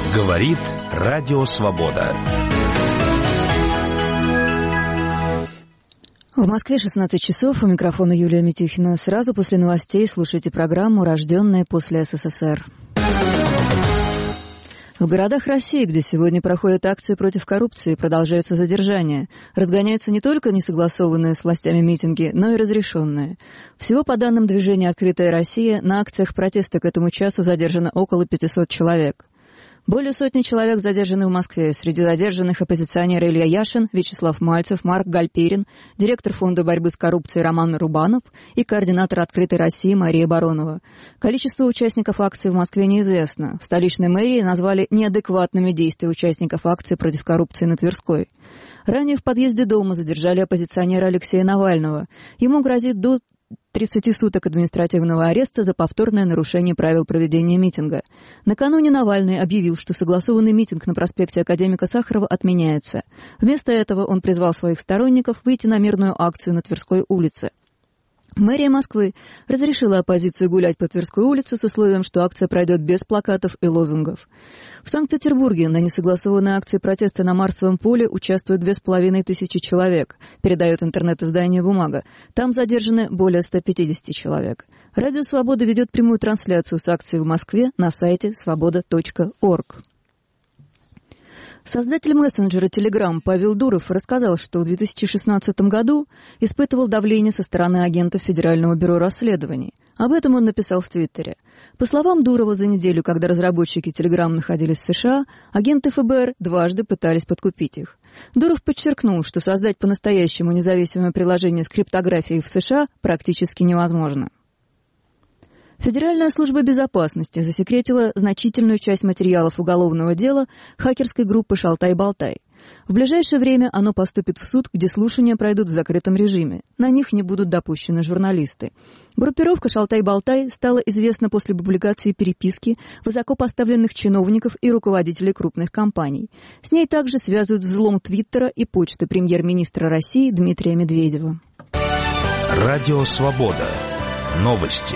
Говорит Радио Свобода. В Москве 16 часов. У микрофона Юлия Митюхина. Сразу после новостей слушайте программу «Рожденные после СССР». В городах России, где сегодня проходят акции против коррупции, продолжаются задержания. Разгоняются не только несогласованные с властями митинги, но и разрешенные. Всего по данным движения «Открытая Россия» на акциях протеста к этому часу задержано около 500 человек. Более сотни человек задержаны в Москве. Среди задержанных оппозиционеры Илья Яшин, Вячеслав Мальцев, Марк Гальперин, директор Фонда борьбы с коррупцией Роман Рубанов и координатор «Открытой России» Мария Баронова. Количество участников акции в Москве неизвестно. В столичной мэрии назвали неадекватными действия участников акции против коррупции на Тверской. Ранее в подъезде дома задержали оппозиционера Алексея Навального. Ему грозит до 30 суток административного ареста за повторное нарушение правил проведения митинга. Накануне Навальный объявил, что согласованный митинг на проспекте Академика Сахарова отменяется. Вместо этого он призвал своих сторонников выйти на мирную акцию на Тверской улице. Мэрия Москвы разрешила оппозиции гулять по Тверской улице с условием, что акция пройдет без плакатов и лозунгов. В Санкт-Петербурге на несогласованной акции протеста на Марсовом поле участвуют 2500 человек, передает интернет-издание «Бумага». Там задержаны более 150 человек. Радио «Свобода» ведет прямую трансляцию с акции в Москве на сайте svoboda.org. Создатель мессенджера Telegram Павел Дуров рассказал, что в 2016 году испытывал давление со стороны агентов Федерального бюро расследований. Об этом он написал в Твиттере. По словам Дурова, за неделю, когда разработчики Telegram находились в США, агенты ФБР дважды пытались подкупить их. Дуров подчеркнул, что создать по-настоящему независимое приложение с криптографией в США практически невозможно. Федеральная служба безопасности засекретила значительную часть материалов уголовного дела хакерской группы «Шалтай-Болтай». В ближайшее время оно поступит в суд, где слушания пройдут в закрытом режиме. На них не будут допущены журналисты. Группировка «Шалтай-Болтай» стала известна после публикации переписки высокопоставленных чиновников и руководителей крупных компаний. С ней также связывают взлом Твиттера и почты премьер-министра России Дмитрия Медведева. Радио Свобода. Новости.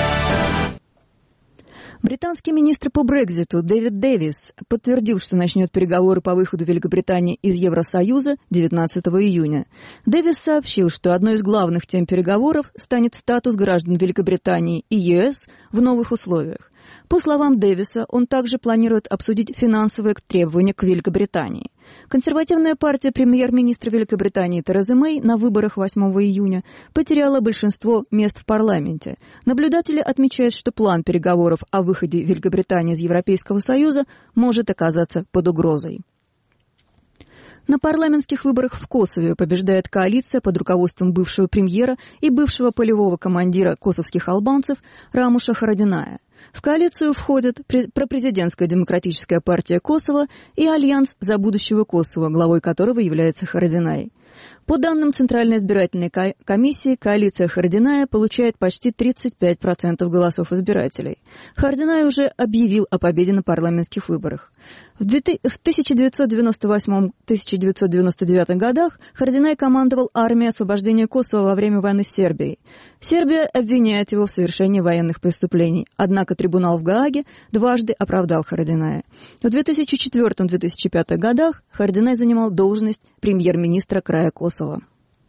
Британский министр по Брекситу Дэвид Дэвис подтвердил, что начнет переговоры по выходу Великобритании из Евросоюза 19 июня. Дэвис сообщил, что одной из главных тем переговоров станет статус граждан Великобритании и ЕС в новых условиях. По словам Дэвиса, он также планирует обсудить финансовые требования к Великобритании. Консервативная партия премьер-министра Великобритании Терезы Мэй на выборах 8 июня потеряла большинство мест в парламенте. Наблюдатели отмечают, что план переговоров о выходе Великобритании из Европейского Союза может оказаться под угрозой. На парламентских выборах в Косове побеждает коалиция под руководством бывшего премьера и бывшего полевого командира косовских албанцев Рамуша Харадиная. В коалицию входят пропрезидентская демократическая партия Косово и Альянс за будущего Косово, главой которого является Харадинай. По данным Центральной избирательной комиссии, коалиция Харадиная получает почти 35% голосов избирателей. Харадинай уже объявил о победе на парламентских выборах. В 1998-1999 годах Харадинай командовал армией освобождения Косово во время войны с Сербией. Сербия обвиняет его в совершении военных преступлений, однако трибунал в Гааге дважды оправдал Харадиная. В 2004-2005 годах Харадинай занимал должность премьер-министра края Косово.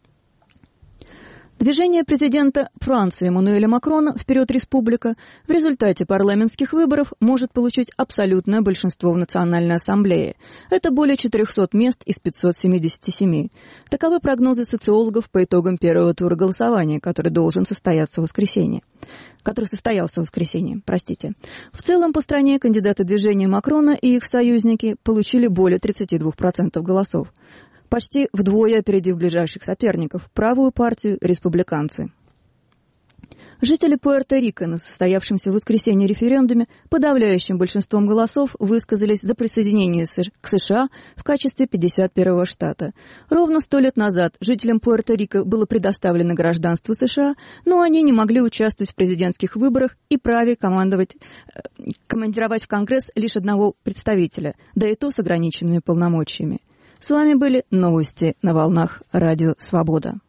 Движение президента Франции Эммануэля Макрона «Вперед, Республика» в результате парламентских выборов может получить абсолютное большинство в Национальной ассамблее. Это более 400 мест из 577. Таковы прогнозы социологов по итогам первого тура голосования, который состоялся в воскресенье. В целом по стране кандидаты движения Макрона и их союзники получили более 32% голосов. Почти вдвое опередив ближайших соперников – правую партию «Республиканцы». Жители Пуэрто-Рико на состоявшемся в воскресенье референдуме подавляющим большинством голосов высказались за присоединение к США в качестве 51-го штата. Ровно 100 лет назад жителям Пуэрто-Рико было предоставлено гражданство США, но они не могли участвовать в президентских выборах и праве командировать в Конгресс лишь одного представителя, да и то с ограниченными полномочиями. С вами были новости на волнах Радио Свобода.